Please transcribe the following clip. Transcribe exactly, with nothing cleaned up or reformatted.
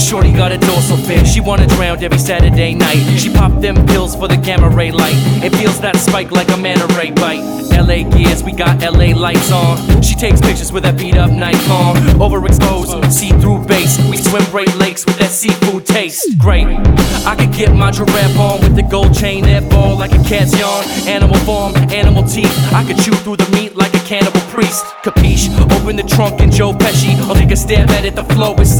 Shorty got a dorsal fin, she wanna drown every Saturday night. She popped them pills for the gamma ray light. It feels that spike like a manta ray bite. L A gears, we got L A lights on. She takes pictures with that beat up Nikon. Overexposed, see-through bass. We swim Great Lakes with that seafood taste. Great, I could get my giraffe on with the gold chain that ball like a cat's yawn. Animal form, animal teeth. I could chew through the meat like a cannibal priest. Capiche? Open the trunk and Joe Pesci. I'll take a stab at it, the flow is so